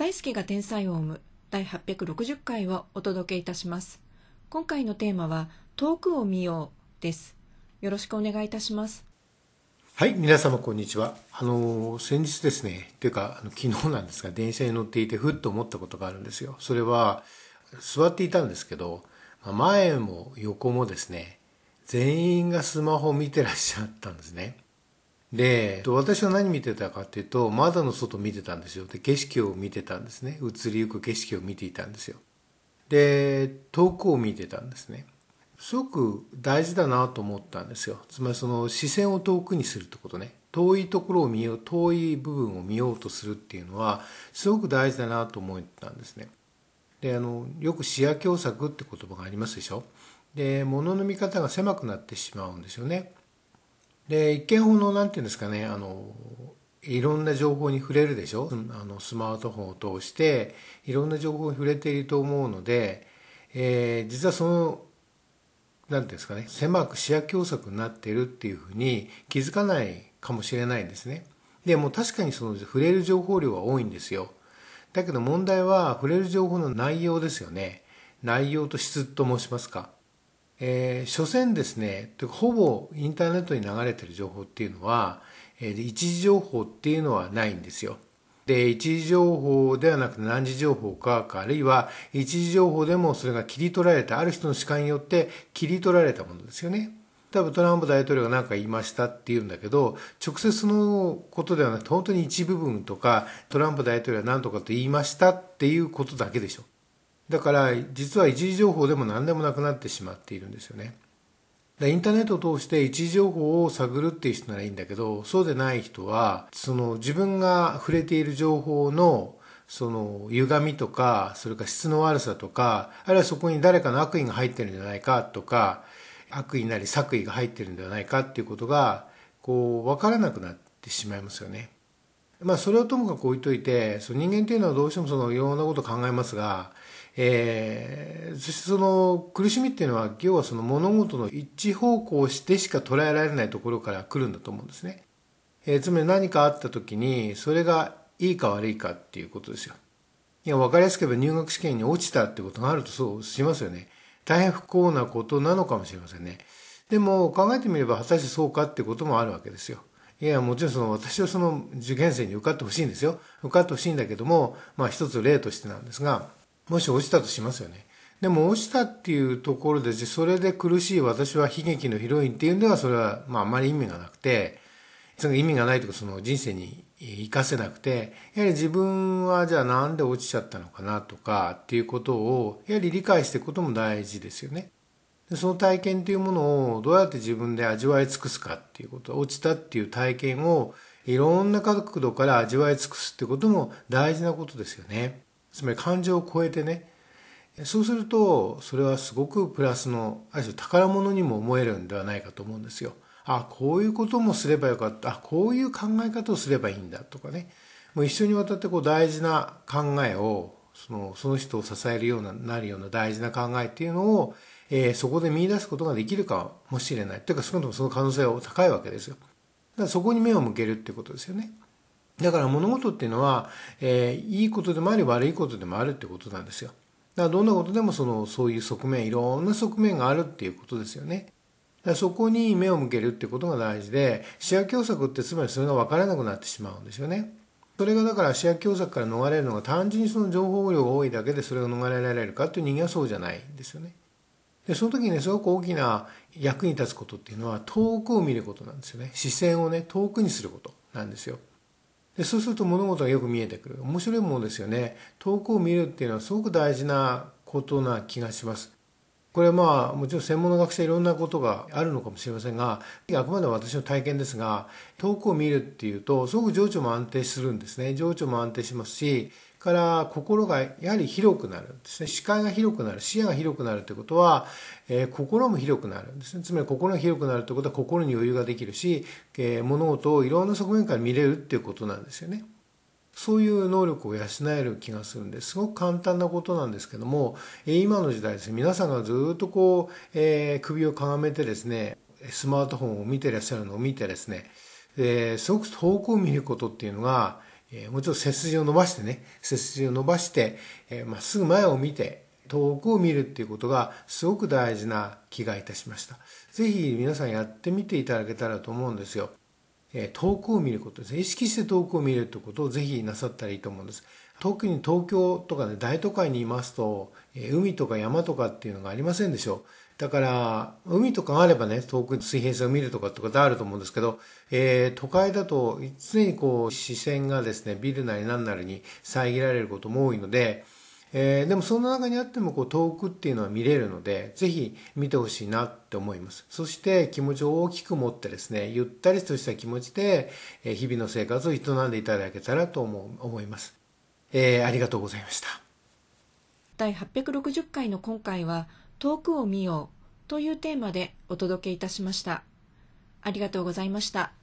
大好きが天才を生む第860回をお届けいたします。今回のテーマは遠くを見ようです。よろしくお願いいたします。 はい、皆様こんにちは。先日ですね、というか昨日なんですが、電車に乗っていてふっと思ったことがあるんですよ。それは座っていたんですけど、前も横もですね、全員がスマホを見てらっしゃったんですね。で、私は何見てたかっていうと、窓の外見てたんですよ。で、景色を見てたんですね。移りゆく景色を見ていたんですよ。で、遠くを見てたんですね。すごく大事だなと思ったんですよ。つまりその視線を遠くにするってことね。遠いところを見よう、遠い部分を見ようとするっていうのは、すごく大事だなと思ったんですね。で、よく視野狭窄って言葉がありますでしょ。で、物の見方が狭くなってしまうんですよね。で、一見ほどなんていうんですかね、いろんな情報に触れるでしょ。スマートフォンを通していろんな情報に触れていると思うので、実はそのなんていうんですかね、狭く視野狭窄になっているっていうふうに気づかないかもしれないんですね。でも確かにその触れる情報量は多いんですよ。だけど問題は触れる情報の内容ですよね。内容と質と申しますか。所詮ですね、ほぼインターネットに流れている情報っていうのは、一時情報っていうのはないんですよ。で、一時情報ではなくて何時情報か、あるいは一時情報でもそれが切り取られた、ある人の主観によって切り取られたものですよね。多分トランプ大統領が何か言いましたって言うんだけど、直接そのことではなくて本当に一部分とか、トランプ大統領は何とかと言いましたっていうことだけでしょ。だから実は一時情報でも何でもなくなってしまっているんですよね。インターネットを通して一時情報を探るっていう人ならいいんだけど、そうでない人はその自分が触れている情報のその歪みとか、それから質の悪さとか、あるいはそこに誰かの悪意が入ってるんじゃないかとか、悪意なり作為が入ってるんではないかっていうことがこう分からなくなってしまいますよね。それをともかく置いといて、その人間っていうのはどうしてもそのいろんなことを考えますが、そしてその苦しみっていうのは、要はその物事の一方向してしか捉えられないところから来るんだと思うんですね。つまり何かあった時に、それがいいか悪いかっていうことですよ。いや、分かりやすく言えば入学試験に落ちたってことがあるとそうしますよね。大変不幸なことなのかもしれませんね。でも考えてみれば果たしてそうかってこともあるわけですよ。いや、もちろん私はその受験生に受かってほしいんですよ。受かってほしいんだけども、一つ例としてなんですが、もし落ちたとしますよね。でも落ちたっていうところで、それで苦しい私は悲劇のヒロインっていうんでは、それはあんまり意味がなくて、その意味がないというか、その人生に活かせなくて、やはり自分はじゃあなんで落ちちゃったのかなとかっていうことを、やはり理解していくことも大事ですよね。その体験というものをどうやって自分で味わい尽くすかっていうこと、落ちたっていう体験をいろんな角度から味わい尽くすっていうことも大事なことですよね。つまり感情を超えてね。そうすると、それはすごくプラスの、ある種宝物にも思えるんではないかと思うんですよ。あ、こういうこともすればよかった。あ、こういう考え方をすればいいんだとかね。もう一緒にわたって大事な考えを、その人を支えるようなるような大事な考えっていうのを、そこで見出すことができるかもしれない。というか、その可能性は高いわけですよ。だからそこに目を向けるってことですよね。だから物事っていうのは、いいことでもあり悪いことでもあるってことなんですよ。だからどんなことでもそういう側面、いろんな側面があるっていうことですよね。だからそこに目を向けるってことが大事で、視野狭窄ってつまりそれが分からなくなってしまうんですよね。それがだから視野狭窄から逃れるのが単純にその情報量が多いだけでそれが逃れられるかっていう人間はそうじゃないんですよね。で、その時にね、すごく大きな役に立つことっていうのは遠くを見ることなんですよね。視線をね、遠くにすることなんですよ。で、そうすると物事がよく見えてくる。面白いものですよね。遠くを見るっていうのはすごく大事なことな気がします。これはもちろん専門の学者いろんなことがあるのかもしれませんが、あくまで私の体験ですが、遠くを見るっていうとすごく情緒も安定するんですね。情緒も安定しますし、から心がやはり広くなるんですね。視界が広くなる、視野が広くなるということは、心も広くなるんですね。つまり心が広くなるということは心に余裕ができるし、物事をいろんな側面から見れるっていうことなんですよね。そういう能力を養える気がするんですごく簡単なことなんですけども、今の時代ですね、皆さんがずっと首をかがめてですね、スマートフォンを見ていらっしゃるのを見てですね、すごく遠くを見ることっていうのがもちろん背筋を伸ばしてね、背筋を伸ばして、まっすぐ前を見て、遠くを見るっていうことがすごく大事な気がいたしました。ぜひ皆さんやってみていただけたらと思うんですよ。遠くを見ることですね。意識して遠くを見るということをぜひなさったらいいと思うんです。特に東京とかね、大都会にいますと、海とか山とかっていうのがありませんでしょう。だから、海とかがあればね、遠くに水平線を見るとかってことあると思うんですけど、都会だと常にこう視線がですね、ビルなり何なりに遮られることも多いので、でもその中にあってもこう遠くっていうのは見れるので、ぜひ見てほしいなって思います。そして気持ちを大きく持ってですね、ゆったりとした気持ちで日々の生活を営んでいただけたらと思います。ありがとうございました。 第860回の今回は、遠くを見ようというテーマでお届けいたしました。ありがとうございました。